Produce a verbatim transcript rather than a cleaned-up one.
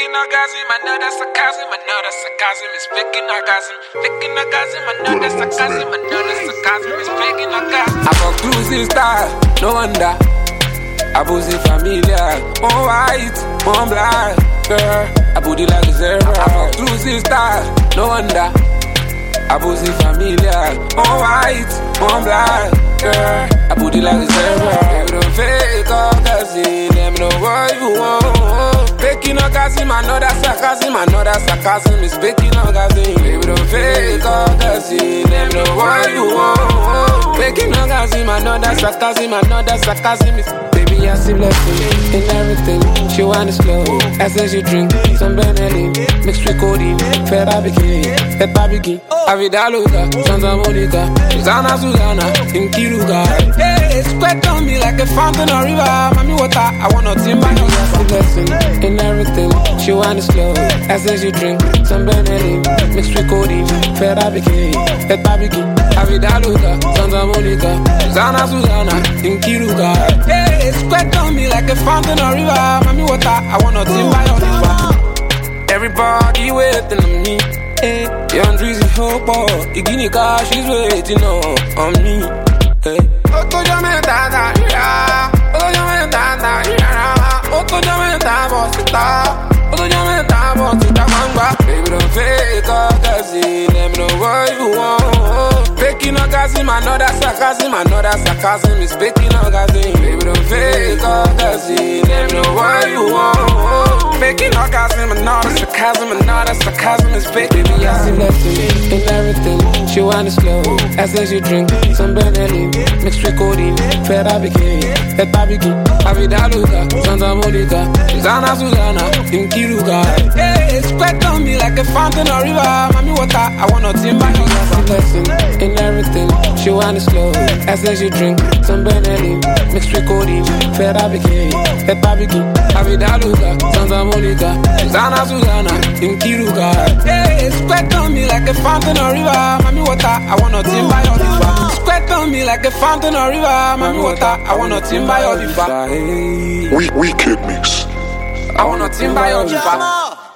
faking orgasm, I know that's sarcasm, I know that's sarcasm, it's faking orgasm. Faking orgasm, I know that's sarcasm, I know that's sarcasm, it's faking orgasm. I got cruising style, no wonder. Abusi familiar, one white, one black, girl. I put it like a zebra. I got cruising style, no wonder. Abusi familiar, one white, one black, girl. I put it like a zebra. You don't fake orgasm, let me know what you want. Faking orgasm, I know that's sarcasm, I know that's sarcasm, it's faking orgasm. Baby, don't fake orgasm, let me know what you want. Faking orgasm, I know that's sarcasm, I know that's sarcasm, it's baby, I see blessing in everything. She wanna slow, I say she drink some Benelli, mixed with codeine, Feta bikini, Feta bikini. Avida Luca, Santa Monica, Susanna Susanna, in Kiruga. Hey, spread on me like a fountain or river. Mami water, I want nothing but your blessing in everything. She wanna slow, I say she drink some Benelli, mixed with codeine, Feta bikini, Feta bikini. Avida Luca, Santa Monica, Susanna Susanna, in Kiruga. Hey, spread on me like a fountain or river. Mami water, I want nothing but your river. Everybody waiting on me. Hey, young Drizzy Hope, Igini car, she's waiting on, on me. Hey, Oto Jamaica, yeah. Oto Jamaica, yeah. Oto Jamaica, bossita. Oto Jamaica, bossita, mangba. Baby, don't fake orgasm, let me know what you want. Faking orgasm, I know that's sarcasm, I know that's sarcasm, it's faking orgasm. Baby, don't fake orgasm, let me know what you want. Faking orgasm, I know that's sarcasm, I know that's sarcasm, it's fake. Baby, I see blessing in everything. She wanna slow, I say she drink some Benelli, mixed with codeine, Feta bikini, Feta bikini. Avida Luca, Santa Monica, Susanna Susanna, in Kiruga. Hey, spread on me like a fountain or river. Mami water, I want nothing but your blessing in everything. She wanna slow, I say she drink some Benelli, mixed with codeine, Feta bikini, Feta bikini. Avida Luca, Santa Monica, Susanna Susanna, in Kiruga. Hey, spread on me like a fountain or river. Mami water, I want nothing but your river. Spread on me like a fountain or river. Mami water, I want nothing but your river. We Wicked Mix. I want nothing but your river.